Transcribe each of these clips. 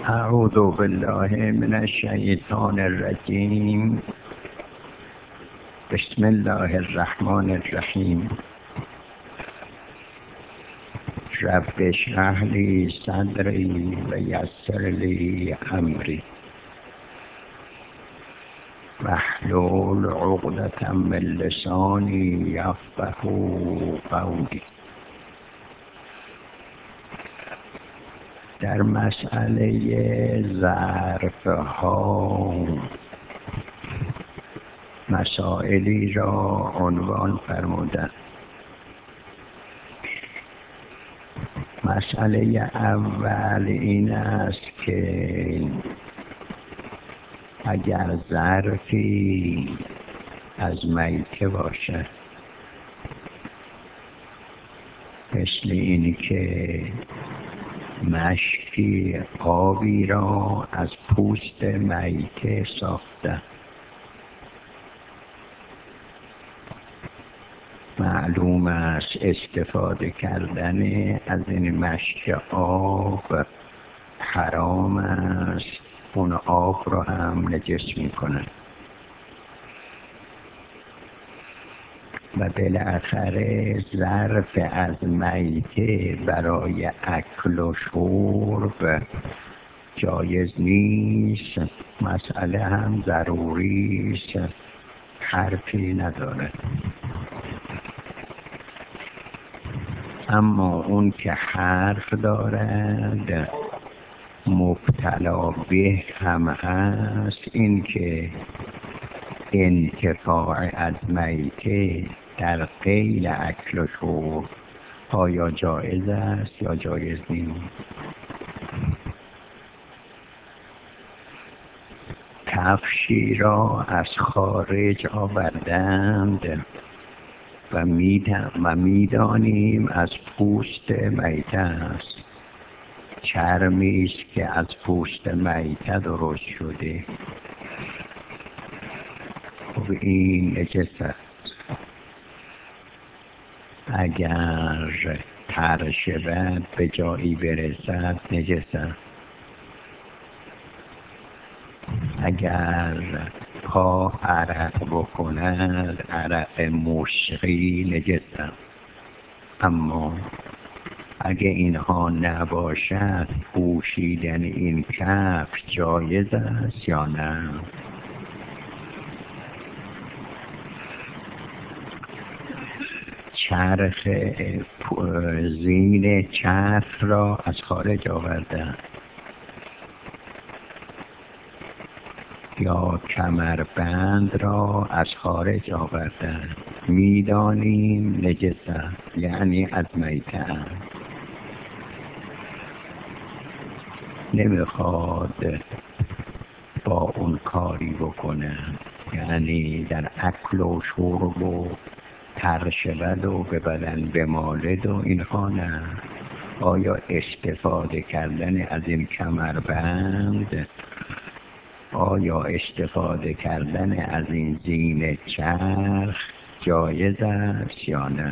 اعوذ بالله من الشیطان الرجیم. بسم الله الرحمن الرحیم. رب اشرح لی صدری و یسر لی امری واحلل عقدة من لسانی یفقهوا قولی. در مسئله ظرف‌ها مسائلی را عنوان فرمودند. مسئله اول این است که اگر ظرفی از میته باشد، مثل اینی که مشکی آبی را از پوست میته ساخته، معلوم است استفاده کردن از این مشک آب حرام است، اون آب را هم نجس میکنه و بالاخره ظرف از میته برای اکل و شرب جایز نیست. مسئله هم ضروری است، حرفی نداره. اما اون که حرف دارد مبتلا به هم هست، این که انتفاع از میته در غیر اکل و شرب آیا جایز است یا جایز نیست. کفشی را از خارج آوردند و میدانیم از پوست میته است، چرمی است که از پوست میته درست شده، خب این نجس است. اگر تر شود به جایی برسد نجس است. اگر پا عرق بکند عرق مشقی نجس است. اما اگه اینها نباشد پوشیدن این کفش جایز است یا نه؟ چرخ زین چرخ را از خارج آوردن یا کمربند را از خارج آوردن، میدانیم نجس است، یعنی از میته است. نمیخواد با اون کاری بکنه، یعنی در اکل و شرب و تر شود و به بدن بمالد و اینها نه. آیا استفاده کردن از این کمربند، آیا استفاده کردن از این زین چرخ جایز است یا نه؟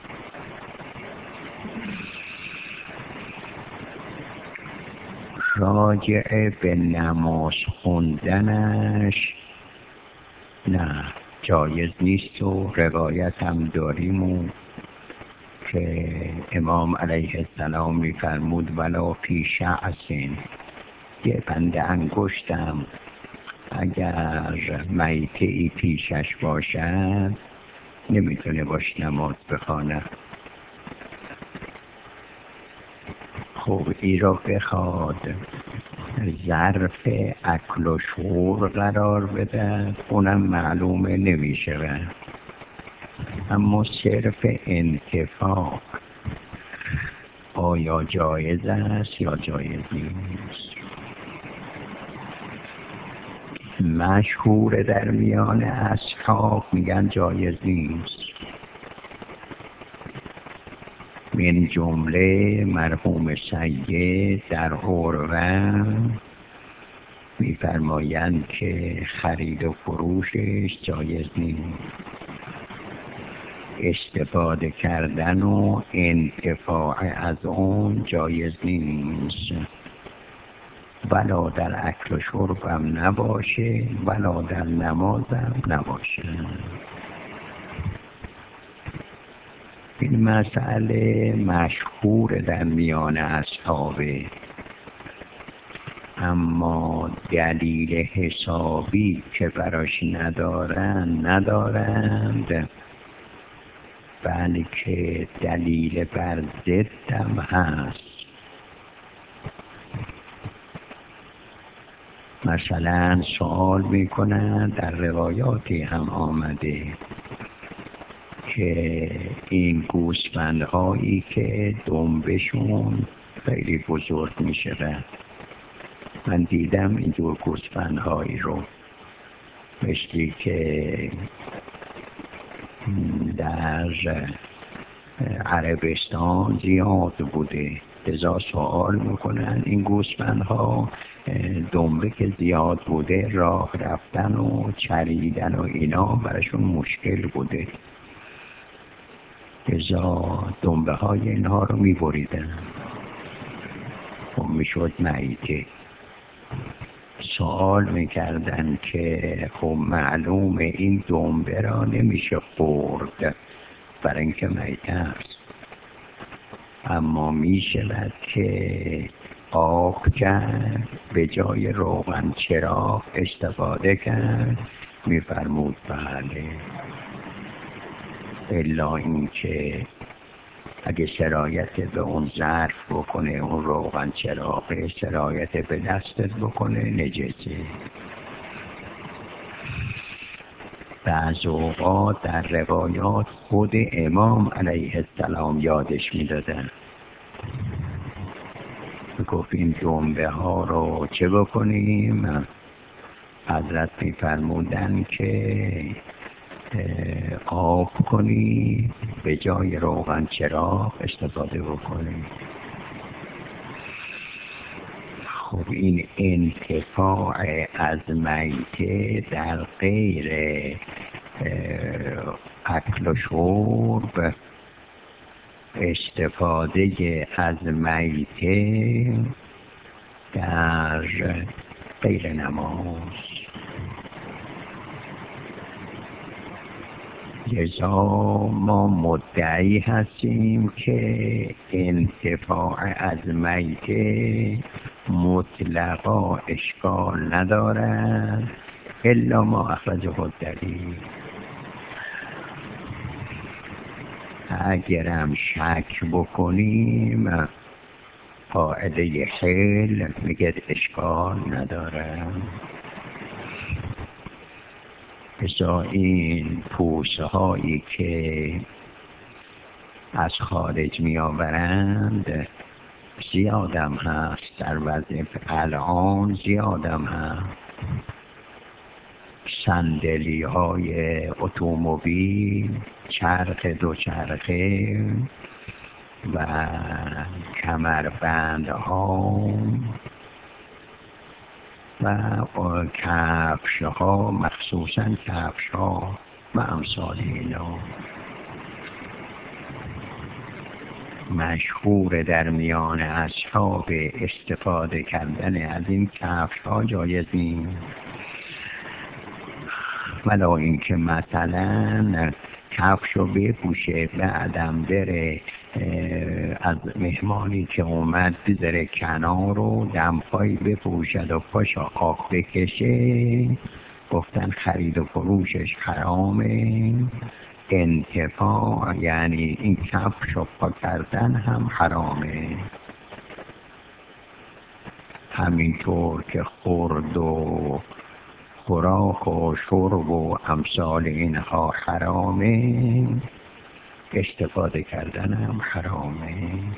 راجع به نماز خوندنش نه، جایز نیست و روایت هم داریم که امام علیه السلام میفرمود ولا فی شعث، یه بند انگشتم اگر میته‌ای پیشش باشد نمیتونه باش نماز بخواند. خب این را بخواد ظرف اکل و شرب قرار بده اونم معلومه نمیشه، اما صرف انتفاع آیا جایز است یا جایز نیست؟ مشهور در میان اصحاب میگن جایز نیست، من جمله مرحوم سید در عروة میفرمایند که خرید و فروشش جایز نیست، استفاده کردن و انتفاع از اون جایز نیست. ولا در اکل و شربم نباشه، ولا در نمازم نباشه. این مسئله مشهور در میان اصحابه، اما دلیل حسابی که براش ندارند، بلکه دلیل بر ضدم هست. مثلا سوال میکنن، در روایاتی هم آمده که این گوسفندهایی که دنبشون خیلی بزرگ میشه، من دیدم اینجور گوسفندهایی رو، مثلی که در عربستان زیاد بوده، لذا سوال میکنن این گوسفندها دنبه که زیاد بوده، راه رفتن و چریدن و اینا براشون مشکل بوده، لذا دنبه های اینها رو میبریدن و میشد میته. سوال میکردن که خب معلومه این دنبه را نمیشه خورد برای اینکه میته است، اما میشود که آب کرد، به جای روغن چراغ استفاده کرد. میفرمود بله، الا اینکه اگه سرایت به اون ظرف بکنه، اون روغن چراغ سرایت به دستت بکنه، نجسه. بعض اوقات در روایات خود امام علیه السلام یادش میدادن، گفت این دنبه ها رو چه بکنیم؟ حضرت میفرمودن که آب کنی، به جای روغن چراغ استفاده بکنی. خب این انتفاع از میته در غیر اکل و شرب، استفاده از میته در غیر نماز، لذا ما مدعی هستیم که انتفاع از میته مطلقا اشکال ندارد الا ما اخرجه الدلیل. اگرم شک بکنیم، قاعده حل میگه اشکال ندارد. بسا این پوسه هایی که از خارج می آورند زیادم هست، در وضع الان زیادم هست. صندلی های اتومبیل، چرخ دوچرخه و کمربند ها و کفش ها، مخصوصا کفش ها و امثال اینا مشهور در میان اصحاب استفاده کردن از این کفش ها جایز نیست. ولی اینکه مثلا کفش رو بپوشه، بعدم بره از مهمانی که اومد بذاره کنار و دمپایی بپوشد و پاش آب بکشه، گفتن خرید و فروشش حرامه. انتفاع یعنی این کفش رو پا کردن هم حرامه. همینطور که خورد و خوراک و شرب و امثال اینها حرامه، استفاده کردن هم حرامه.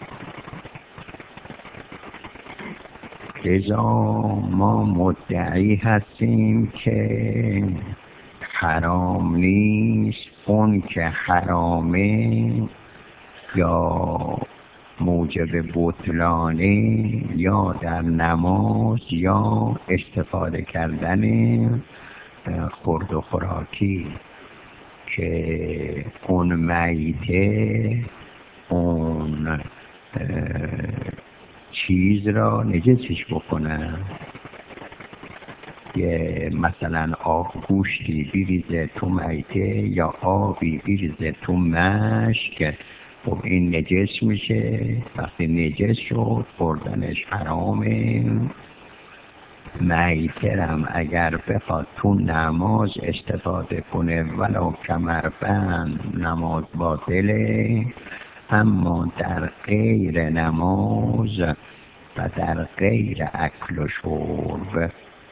لذا ما مدعی هستیم که حرام نیست. اون که حرامه یا موجب بطلانه، یا در نماز یا استفاده کردن خورد و خوراکی، که اون میته، اون چیز را نجسش بکنن. یه مثلا گوشتی بیریزه تو میته یا آبی بیریزه تو مشک، خب این نجس میشه. وقتی نجس شد خوردنش حرامه. میترم اگر بخواد تو نماز استفاده کنه ولو کمربند نماز باطله، اما در غیر نماز و در غیر اکل و شرب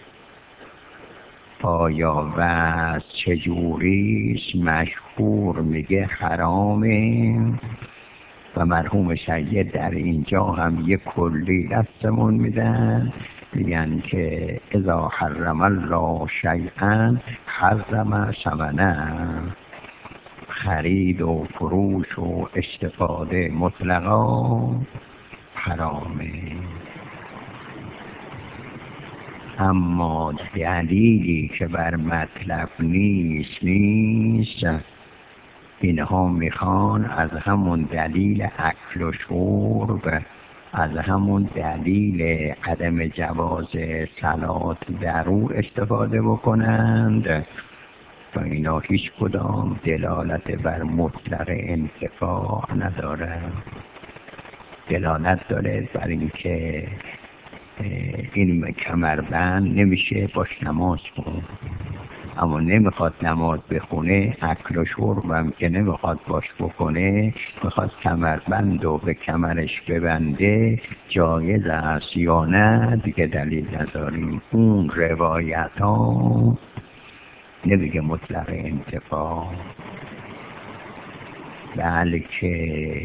آیا وز چجوریست؟ مشهور میگه حرامه. و مرحوم سید در اینجا هم یه کلی دستمون میدن، میگن که اذا حرم الله شیئا حرم ثمنه. خرید و فروش و استفاده مطلقا حرامه. اما دلیلی که بر مطلب نیست اینها میخوان از همون دلیل اکل و شرب، از همون دلیل عدم جواز صلات در او استفاده بکنند و اینا هیچ کدام دلالت بر مطلق انتفاع ندارد. دلالت داره بر اینکه این کمربند نمیشه باش نماز کن، اما نمیخواد نماز بخونه. اکل و شربم که نمیخواد باش بکنه، میخواد کمربند رو به کمرش ببنده، جایز است یا نه دیگه دلیل نداریم. اون روایت ها نمیگه مطلق انتفاع، بلکه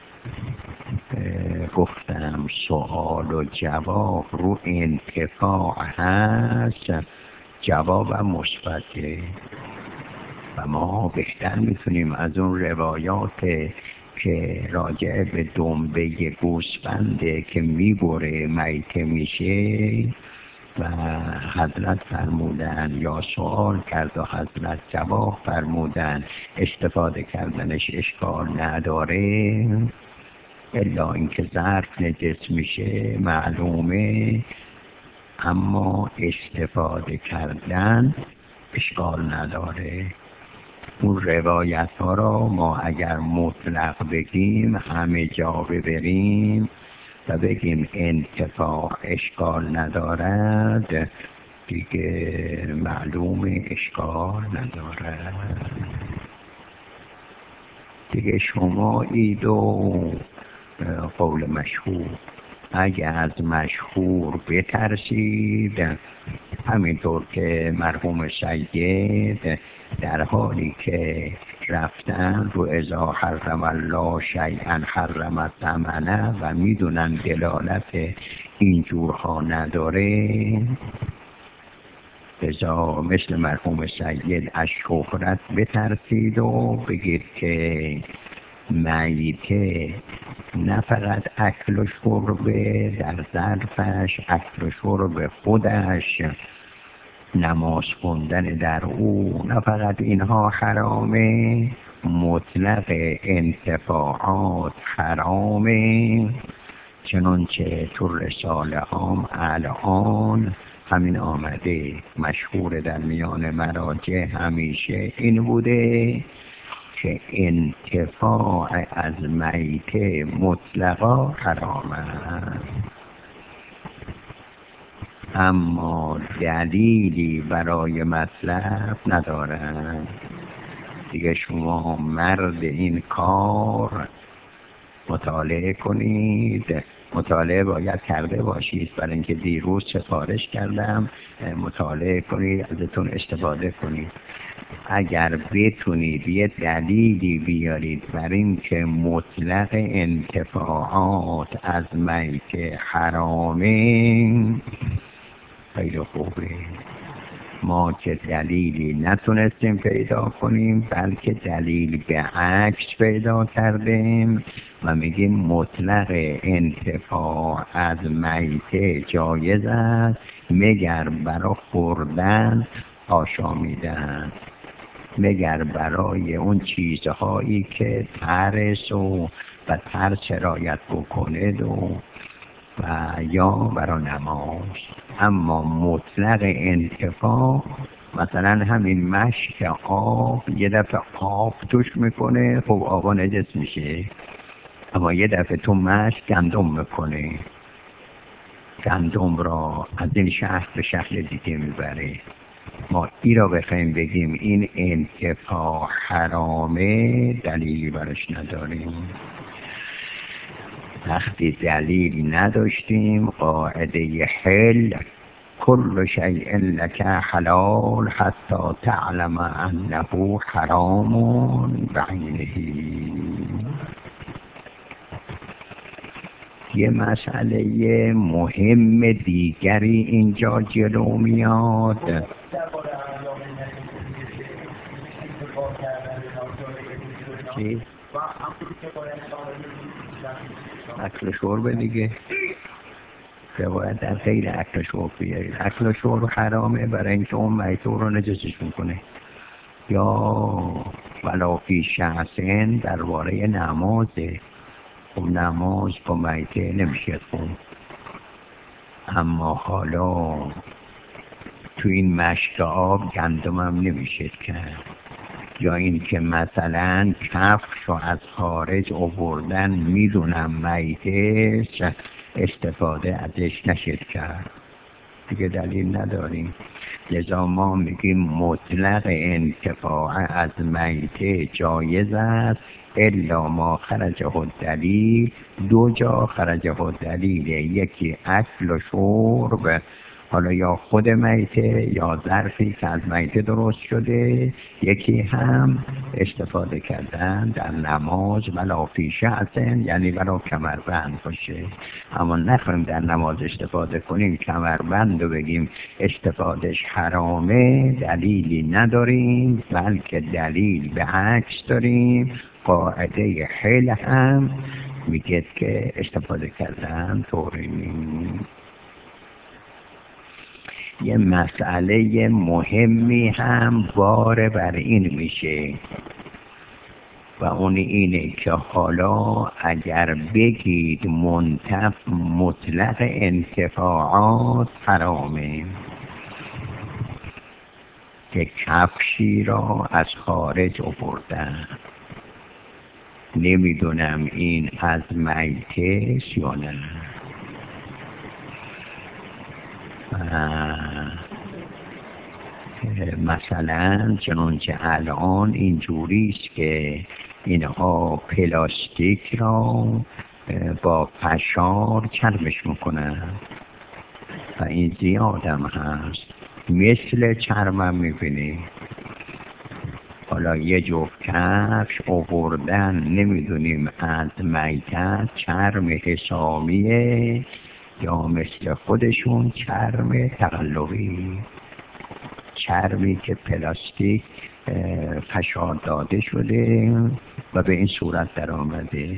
گفتم سوال و جواب رو انتفاع هست، جوابم مثبته و ما بهتر میتونیم از اون روایات که راجع به دنبه گوسفنده که میبره میته میشه و حضرت فرمودن یا سوال کرد و حضرت جواب فرمودن استفاده کردنش اشکال نداره، الا اینکه ظرف نجس میشه معلومه، اما استفاده کردن اشکال نداره. اون روایت ها را ما اگر مطلق بگیم همه جا ببریم و بگیم انتفاع اشکال ندارد، دیگه معلوم اشکال ندارد. دیگه شما ایدو قول مشهور، اگه از مشهور بترسید، همینطور که مرحوم سید در حالی که رفتن رو اذا حرم الله شیئا حرم ثمنه و میدونن دلالت اینجورها نداره، ازا مثل مرحوم سید از شهرت بترسید و بگید که میته نه فقط اکل و شربه، در ظرفش اکل و شرب خودش، نماز خوندن در او، نه فقط اینها حرامه، مطلق انتفاعات حرامه. چنانچه تو رساله هام الان همین آمده، مشهور در میان مراجع همیشه این بوده که انتفاع از میته مطلقا حرام است، اما دلیلی برای مطلب ندارند. دیگه شما مرد این کار مطالعه کنید، مطالعه باید کرده باشید، برای اینکه دیروز سفارش کردم مطالعه کنید، ازتون استفاده کنید. اگر بتونید یه دلیلی بیارید بر این که مطلق انتفاعات از میته حرامه، خیلی خوبه. ما که دلیلی نتونستیم پیدا کنیم، بلکه دلیل به عکس پیدا کردیم و میگیم مطلق انتفاع از میته جایز است مگر برای خوردن آشامیدن، مگر برای اون چیزهایی که ترس و ترس رایت بکنه و و یا برای نماز. اما مطلق انتفاع مثلا همین مشک آب یه دفعه آب توش میکنه، خب آبا نجس میشه. اما یه دفعه تو مشک گندم میکنه، گندم را از این شهر به شهر دیگه میبره. ما ای را بخوایم بگیم این انتفاع حرامه، دلیلی براش نداریم. وقتی دلیل نداشتیم، قاعده حل کل شیء لک حلال حتی تعلم انه حرام بعینه. یه مسئله مهم دیگری اینجا جلو میاد. چی؟ اکل شرب دیگه، باید در غیر اکل شرب بیارید. اکل شرب حرامه برای اینکه اون میته رو نجسش میکنه. یا ولا فی شخصن درباره نمازه، خب نماز با میته نمیشه خون. اما حالا تو این مشک آب گندمم نمیشه کرد. یا این که مثلا کفش رو از خارج آوردن میدونم میته استفاده ازش نشد کرد، دیگه دلیل نداریم. لذا ما میگیم مطلق انتفاع از میته جایز است الا ما خرجه الدلیل. دو جا خرجه الدلیل، یکی اکل و شرب، حالا یا خود میته یا ظرفی که از میته درست شده، یکی هم استفاده کردن در نماز ولا فی شعثن، یعنی ولا کمربند باشه. اما نخواهیم در نماز استفاده کنیم کمربند رو بگیم استفادهش حرامه، دلیلی نداریم، بلکه دلیل به عکس داریم. قاعده حل هم میگه که استفاده کردن طوری نیست. یه مسئله مهمی هم بار بر این میشه و اون اینه که حالا اگر بگید مطلق انتفاعات حرامه، که کفشی را از خارج آوردن، نمیدونم این از میته یا نه. مثلا چنانچه الان اینجوریست که اینها پلاستیک را با فشار چرمش میکنن و این زیادم هست، مثل چرمم میبینی. حالا یه جفت کفش آوردن نمیدونیم از میتت چرم حسامیه یا مثل خودشون چرم تقلبی، چرمی که پلاستیک فشار داده شده و به این صورت در آمده.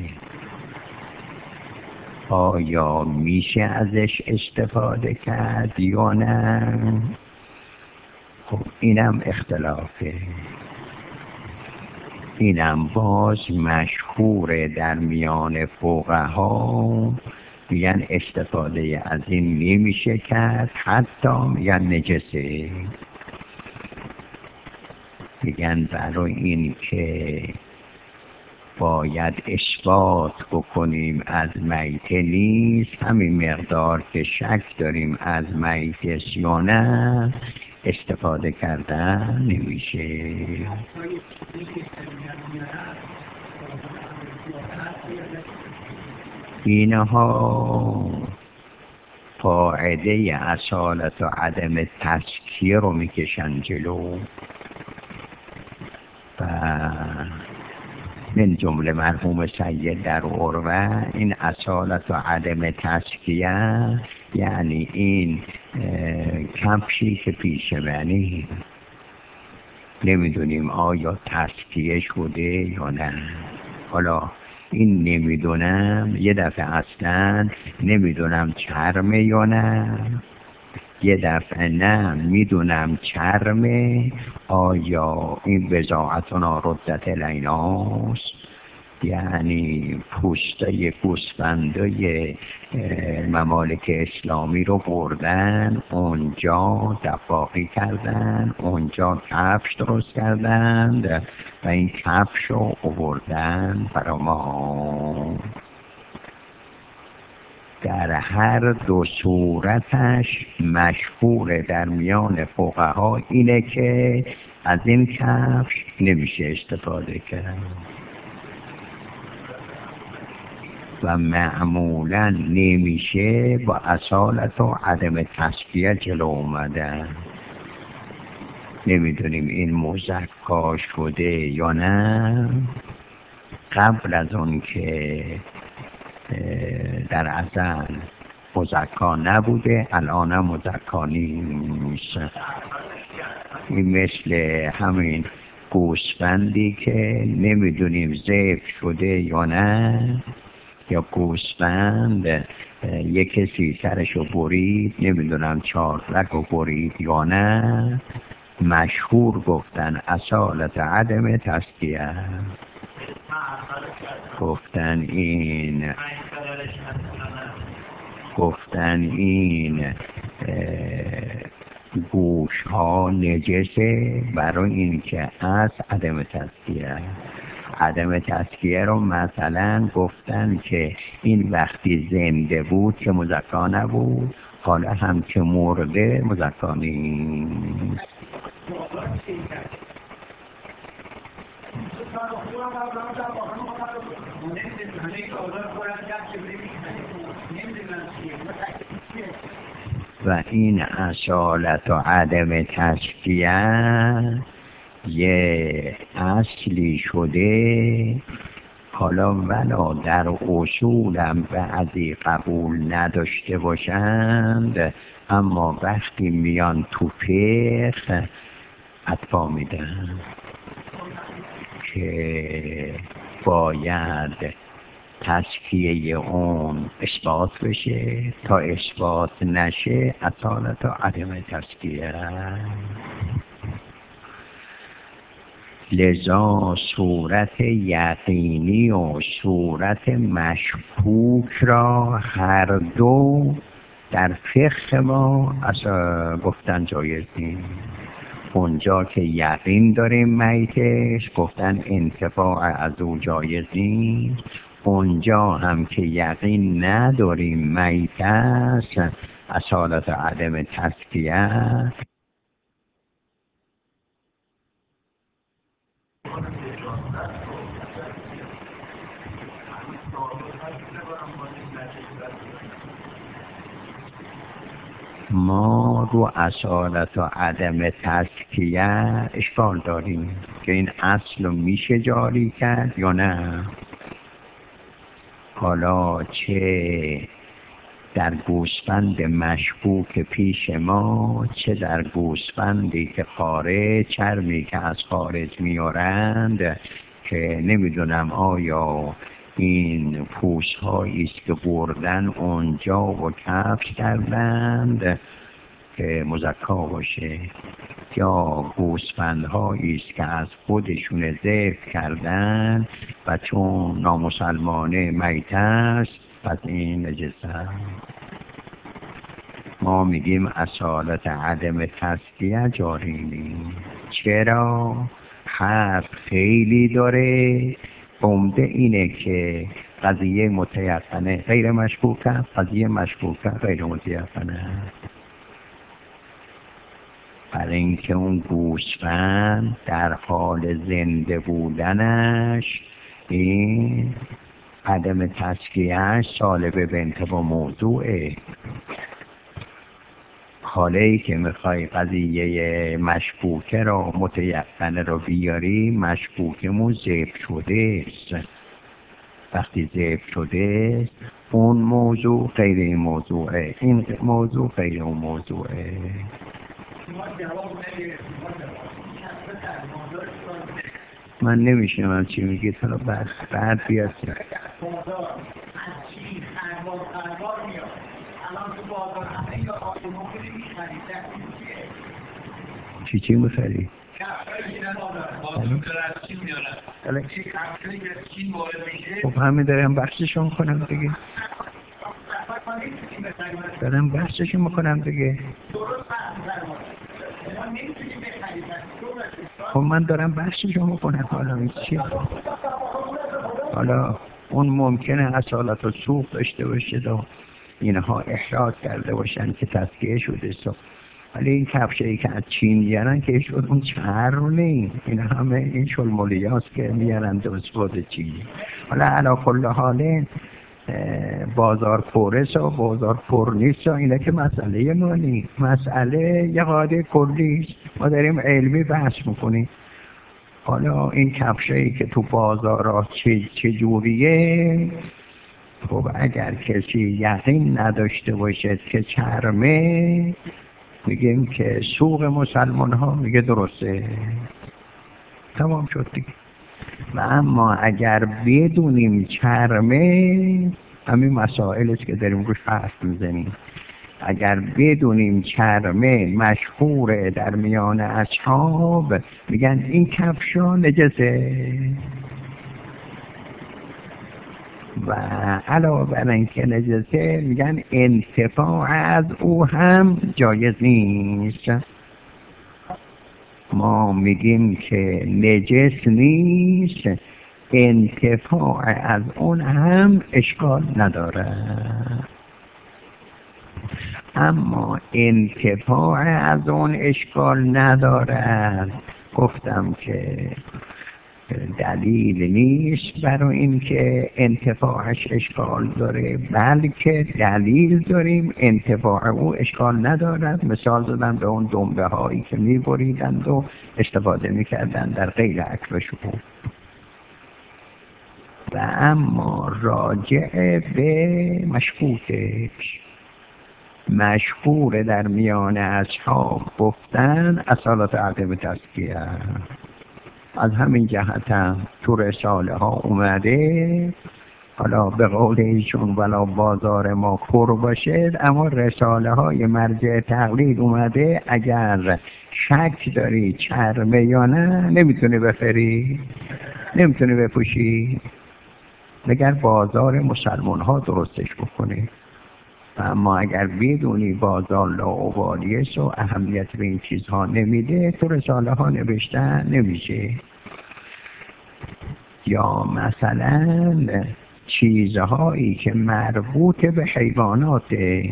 آیا میشه ازش استفاده کرد یا نه؟ خب اینم اختلافه. اینم باز مشهوره در میان فقها، میگن استفاده از این نمیشه کرد، حتی میگن نجسه. میگن برای این که باید اثبات بکنیم از میته نیست، همین مقدار که شک داریم از میته یا نه استفاده کردن نمیشه. اینها قاعده اصالت و عدم تسکیه رو میکشن جلو و من جمله مرحوم سید در عروه این اصالت و عدم تسکیه یعنی این کفشی که پیش منی نمیدونیم آیا تسکیه شده یا نه. حالا این نمیدونم یه دفعه اصلا نمیدونم چرمه یا نه، یه دفعه نه میدونم چرمه، آیا این بضاعتنا ردت الیناست یعنی پوستای گوسفندای ممالک اسلامی رو بردن اونجا دفاقی کردن، اونجا کفش درست کردن و این کفش رو آوردن برا ما. در هر دو صورتش مشهور در میان فقها اینه که از این کفش نمیشه استفاده کرد و معمولا نمیشه با اصالت و عدم تسکیه جلو اومدن. نمیدونیم این مزکا شده یا نه. قبل از اون که در ازل مزکا نبوده، الان هم مزکا نیست. این مثل همین گوسفندی که نمیدونیم ذبح شده یا نه، یا گوسفند یک کسی سرشو برید، نمیدونم چارلکو برید یا نه، مشهور گفتن اصالت عدم تسکیه. گفتن این گوش ها نجسه برای اینکه از عدم تسکیه. عدم تسکیه رو مثلا گفتن که این وقتی زنده بود که مزکا نبود، حالا هم که مرده مزکا نیست. و این اصالت و عدم تسکیه یه اصلی شده. حالا ولا در اصولم بعضی قبول نداشته باشند، اما وقتی میان تو فقه فتوا میدن که باید تسکیه اون اثبات بشه، تا اثبات نشه اصالت و عدم تسکیه. لذا صورت یقینی و صورت مشکوک را هر دو در فقه ما گفتن جایز نیست. اونجا که یقین داریم میتش گفتن انتفاع از او جایز نیست، اونجا هم که یقین نداریم میتش اصالت عدم تسکیه. ما رو اصالت و عدم تسکیه اشکال داریم که این اصل رو میشه جاری کرد یا نه. حالا چه در گوسفند مشکوک پیش ما، چه در گوسفندی که خارج، چرمی که از خارج میارند، که نمیدونم آیا این پوست هایی است که بردن اونجا و کفش کردند که مزکا باشه، یا گوسفند هایی است که از خودشون ذبح کردن و چون نامسلمانه میت است پس این نجس است. ما میگیم اصالت عدم تسکیه جاری نیست. چرا؟ حرف خیلی داره. عمده اینه که قضیه متیقنه غیر مشکوکه، قضیه مشکوکه غیر متیقنه. برای اینکه اون گوسفند در حال زنده بودنش این عدم تسکیهش سالب به انتباه موضوعه. حالی که میخوای قضیه مشکوکه رو متیقنه رو بیاری، مشکوکمون ذبح شده است. وقتی ذبح شده اون موضوع غیر این موضوعه، این موضوع غیر اون موضوعه. من نمیشنم چی میگی، تو رو بعد بیاد چی میخری؟ خب همین دارم بحثشون کنم دیگه، دارم بحثشون میکنم دیگه. خب من دارم بحثشون میکنم. حالا این چیه؟ حالا اون ممکنه اصالت و سوق داشته باشه و اینها احراز کرده باشن که تسکیه شده سو، ولی این کفشایی که از چین میارن که شد اون چرم نیست، این همه این شلمولی هاست که میارن دوست چینی. حالا علا کل حاله بازار پرس و بازار پر نیست و اینه که مسئله ما نیست، مسئله یه قاعده کلیست، ما داریم علمی بحث میکنیم. حالا این کفشایی که تو بازار چه جوریه، خب اگر کسی یقین نداشته باشد که چرمه، میگیم که سوق مسلمان ها میگه درسته، تمام شد دیگه. و اما اگر بدونیم چرمه، همین مسائل است که داریم روش حرف میزنیم، اگر بدونیم چرمه مشهوره در میان اصحاب، میگن این کفشا نجسه و علاوه بر اینکه نجسه میگن انتفاع از او هم جایز نیست. ما میگیم که نجس نیست، انتفاع از اون هم اشکال نداره. اما انتفاع از اون اشکال نداره، گفتم که دلیل نیست برای اینکه انتفاعش اشکال داره، بلکه دلیل داریم انتفاع او اشکال ندارد. مثال زدن به اون دنبه هایی که میبریدند و استفاده میکردن در غیر اکل و شرب. و اما راجع به مشکوکش، مشهور در میان اصحاب گفتن اصالت عدم تزکیه. از همین جهت هم تو رساله ها اومده، حالا به قول ایشون ولا بازار ما پر باشد، اما رساله های مرجع تقلید اومده اگر شک داری چرمه یا نه نمیتونی بخری، نمیتونی بپوشی، مگر بازار مسلمان ها درستش بکنه. اما اگر بدونی بازار لاابالیه و اهمیت به این چیزها نمیده، تو رساله ها نوشتن نمیشه. یا مثلا چیزهایی که مربوط به حیواناته،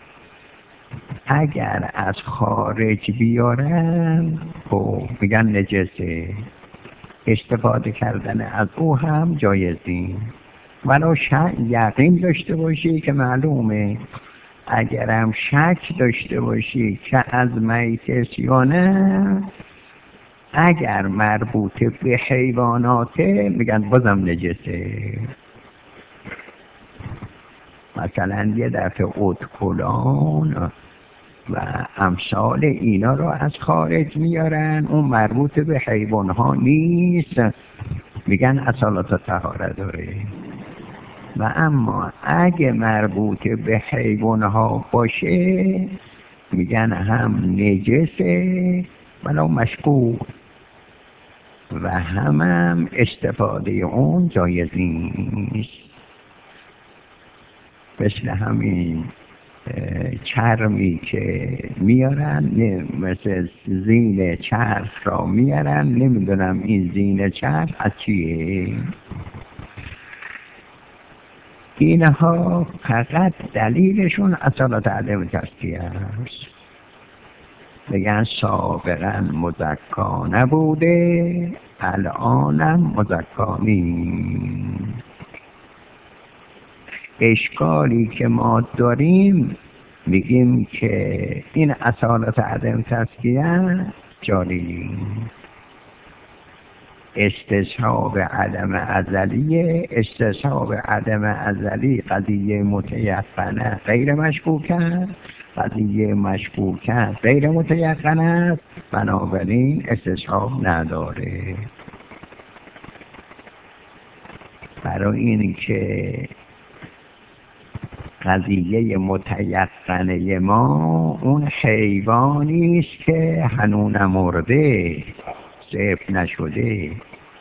اگر از خارج بیارن خب میگن نجسه، استفاده کردن از او هم جایز نیست. ولو یقین داشته باشی که معلومه، اگرم شک داشته باشی که از میت یا نه، اگر مربوط به حیواناته میگن بازم نجسه. مثلا یه دفعه ادکلان و امثال اینا رو از خارج میارن، اون مربوط به حیوان ها نیست، میگن اصالت طهارت داره. و اما اگه مربوط به حیوان ها باشه میگن هم نجسه ولو مشکوک و هم استفاده اون جایز نیست. مثل همین چرمی که میارن، مثل زین چرخ را میارن، نمیدونم این زین چرخ از چیه. اینها فقط دلیلشون اصالت عدم تزکیه است. میگن سابقا مزکا نبوده الانم مزکا نیست. اشکالی که ما داریم میگیم که این اصالت عدم تزکیه جاری نیست. استصحاب عدم ازلیه، استصحاب عدم ازلی قضیه متیقنه غیر مشکوکه، قضیه مشکوکه غیر متیقنه، بنابراین استصحاب نداره. برای این که قضیه متیقنه ما اون حیوانی است که هنوز نمرده، صفر نشده.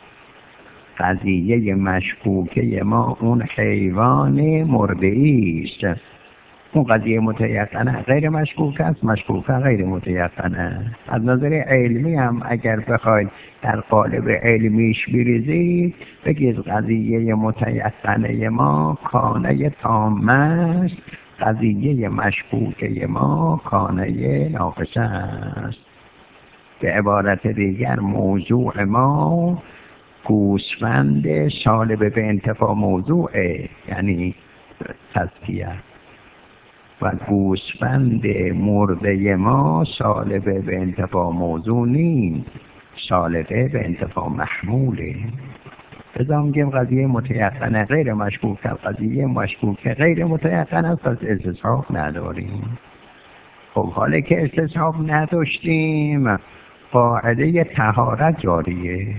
قضیه مشکوکه ما اون حیوان مرده است. اون قضیه متیقنه غیر مشکوک است، مشکوکه غیر متیقنه. از نظر علمی هم اگر بخواید در قالب علمیش بریزید بگید قضیه متیقنه ما کانه تامه است، قضیه مشکوکه ما کانه ناقصه است. به عبارت دیگر موضوع ما گوسفند سالب به انتفاع موضوعه، یعنی تزکیه، و گوسفند مرده ما سالبه به انتفاع موضوع نیست، سالبه به انتفاع محموله. لذا میگیم قضیه متیقنه غیر مشکوک است، قضیه مشکوک غیر متیقن است، پس استصحاب نداریم. خب حالا که استصحاب نداشتیم قاعده طهارت جاریه،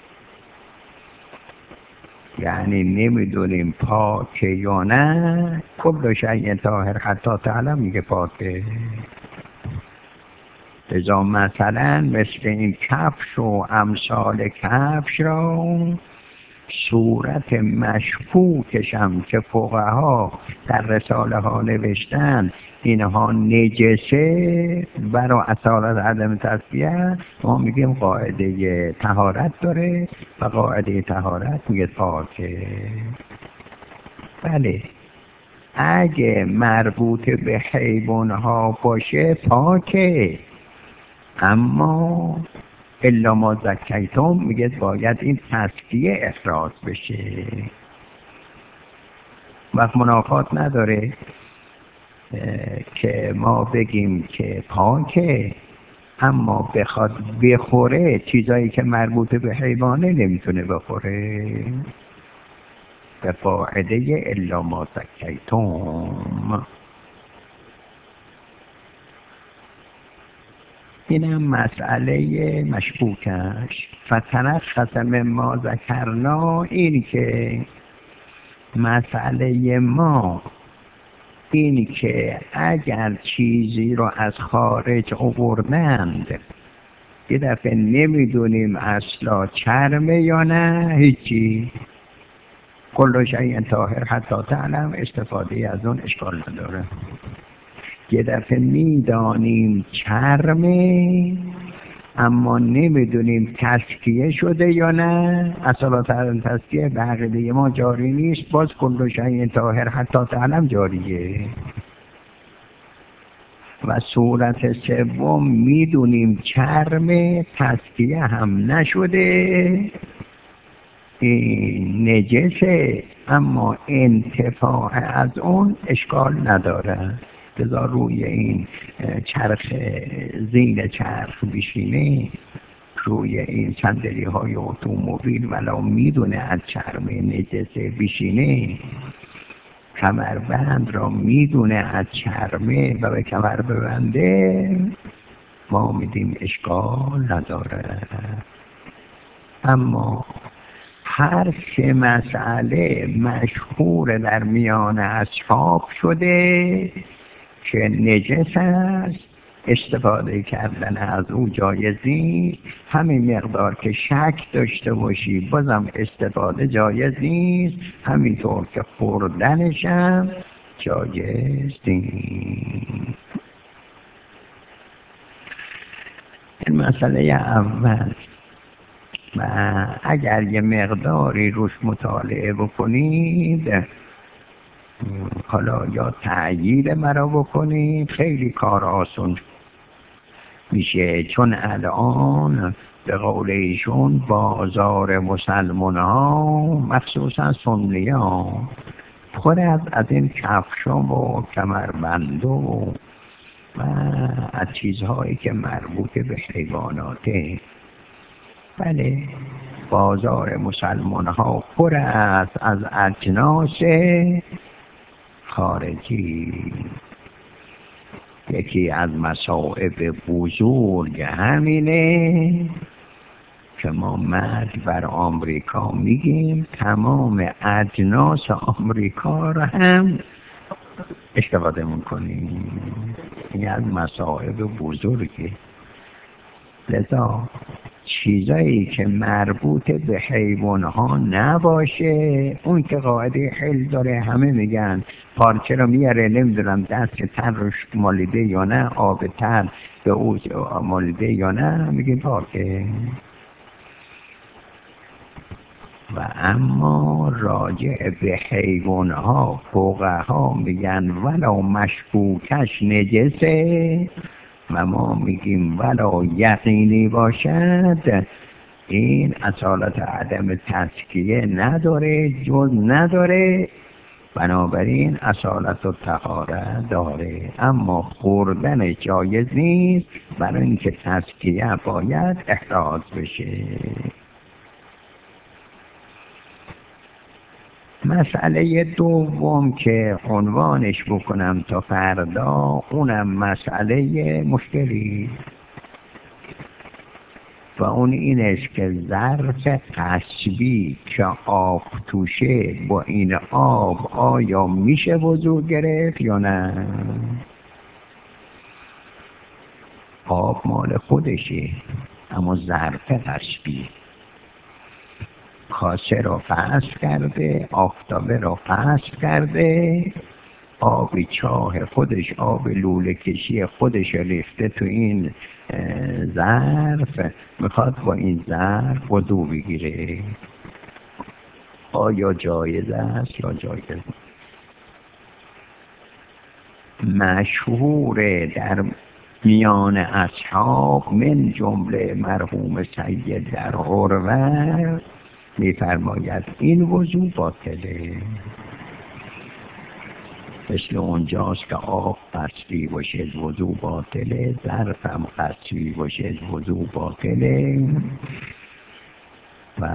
یعنی نمیدونیم پاکه یا نه. کل شیء طاهر حتی تعلم میگه پاکه. لذا مثلا مثل این کفش و امثال کفش را صورت مشکوکش هم که فقها در رساله ها نوشتن اینها نجسه برای اصالت عدم تزکیه، ما میگیم قاعده طهارت داره و قاعده طهارت میگه پاکه. بله اگه مربوط به حیوان ها باشه پاکه، اما الا ما زکیتم میگه باید این تزکیه اخراج بشه. وقت منافات نداره که ما بگیم که پاکه اما بخواد بخوره چیزایی که مربوط به حیوانه نمیتونه بخوره. به قاعده الا ما زکیتم. اینم مسئله مشکوکش. فترخص مما ذکرنا، این که مسئله ما این که اگر چیزی رو از خارج آوردند یه دفعه نمیدونیم اصلا چرمه یا نه، هیچی. کل شیء طاهر حتی تعلم، استفاده از اون اشکال نداره. یه دفعه میدانیم چرمه اما نمیدونیم تزکیه شده یا نه، اصلا تزکیه به عقیده ما جاری نیست، باز کل شیء طاهر حتی تعلم جاریه. و صورت سوم میدونیم چرمه تزکیه هم نشده، این نجسه اما انتفاع از اون اشکال نداره. لذا روی این چرخ زین چرخ بشینه، روی این صندلی های اتومبیل ولا میدونه از چرم نجسه بشینه، کمربند را میدونه از چرمه و به کمر ببنده، ما میدیم اشکال نداره. اما هر سه مسئله مشهور در میان اصحاب شده که نجس است، استفاده کردن از او جایز نیست. همین مقدار که شک داشته باشی بازم استفاده جایز نیست، همینطور که خوردنش هم جایز نیست. این مسئله اول. و اگر یه مقداری روش مطالعه بکنید، حالا یا تأیید مرا بکنید، خیلی کار آسون میشه. چون الان به قول ایشون بازار مسلمان ها مخصوصا سنی ها پر از این کفشا و کمربند و از چیزهایی که مربوط به حیواناته. بله بازار مسلمان ها پر از اجناس خارجی. یکی از مصائب بزرگ همینه که ما مرگ بر آمریکا میگیم، تمام اجناس آمریکا را هم استفاده میکنیم. این از مصائب بزرگه. لذا چیزایی که مربوط به حیوانها نباشه، اون که قاعده حل داره، همه میگن پارچه رو میاره نمیدونم دست تر روش مالیده یا نه، آب تر به او مالیده یا نه، میگیم پاکه. و اما راجع به حیوانها فقها میگن ولو مشکوکش نجسه و ما میگیم ولو یقینی باشد، این اصالت عدم تزکیه نداره، جز نداره، بنابراین اصالت و طهارت داره، اما خوردن جایز نیست، برای اینکه تزکیه باید احراز بشه. مسئله دوم که عنوانش بکنم تا فردا، اونم مسئله مشکلی و اون اینش که ظرف قصبی که آب توشه با این آب آیا میشه وضو گرفت یا نه؟ آب مال خودشه، اما ظرف قصبی کاسه رو فصل کرده، آفتابه رو فصل کرده، آب چاه خودش، آب لوله کشی خودش ریخته تو این ظرف، میخواد با این ظرف وضو بگیره. آیا جایز است یا جایز نیست؟ مشهور در میان اصحاب من جمله مرحوم سید در عروة میفرماید این وضو باطله، مثل اونجاست که آب قصبی باشد وضو باطله، ظرف هم قصبی باشد وضو باطله. و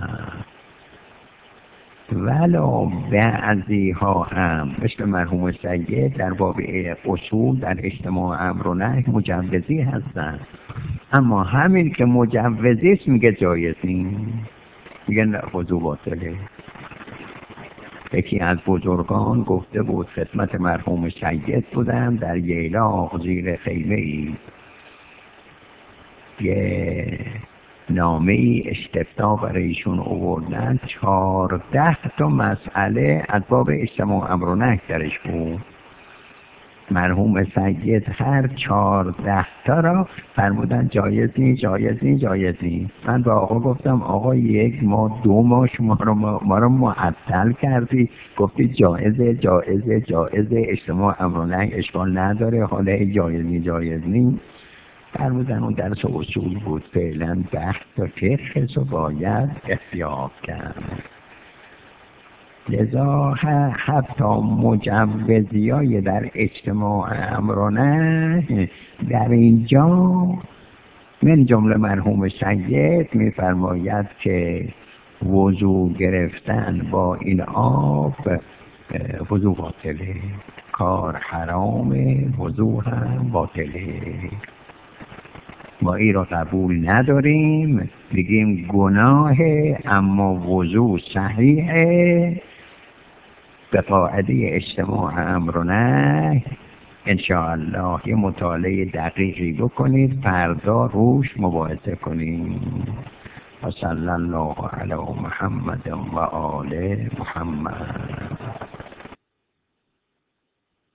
ولو بعضی ها هم مثل مرحوم سید در باب اصول در اجتماع امر و نهی مجوزی هستن، اما همین که مجوزی است میگه جایز نیست، میگن وضو باطله. یکی از بزرگان گفته بود خدمت مرحوم سید بودم در ییلاق زیر خیمه ای، یه نامه ای استفتاء برای ایشون آوردن، 14 تا مسئله از باب اجتماع امر و نهی درش بود. مرحوم سید هر 14 تا را فرمودن جایز نیست جایز نیست جایز نیست. من با آقا گفتم آقا 1 ماه 2 ماه شما رو ما رو معطل کردی، گفتی جایزه جایزه جایزه، اجتماع امر و نهی اشکال نداره، حالا جایز نیست جایز نیست. فرمودن اون درس اصول بود، فعلا بحث و فقه رو باید احتیاط کرد. لذا حتی مجوزیای در اجتماع امر و نهی در اینجا من جمله مرحوم سید میفرماید که وضو گرفتن با این آب وضو باطله، کار حرامه، وضو هم باطله. ما این را قبول نداریم، بگیم گناهه اما وضو صحیحه. به قاعده اجتماع امر و نهی انشاءالله یه مطالعه دقیقی بکنید، فردا روش مباحثه کنید. و صلی الله علی محمد و آل محمد.